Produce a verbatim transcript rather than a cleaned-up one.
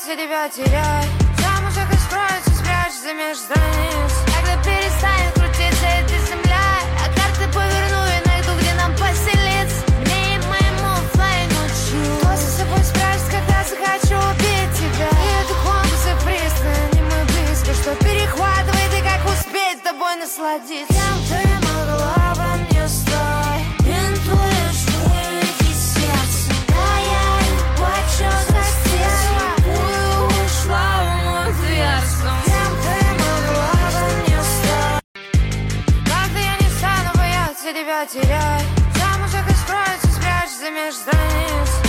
боялся тебя терять. Сам уже как справиться, спрячься между страниц. Когда перестанет крутиться эта земля, а карты поверну и найду, где нам поселиться. Мне и моему оффлайну чу. Кто за собой справится, когда захочу убить тебя. И это компасы пристально, не мы близко. Что перехватывает и как успеть с тобой насладиться. Кем ты могла во мне стать? Бинтуешь твои сердце. А я не плачу за стерва. Ую, ушла в мой дверцу. Кем ты могла во мне стать? Как-то я не стану бояться тебя терять. Сам уже как справиться, спрячься между страниц.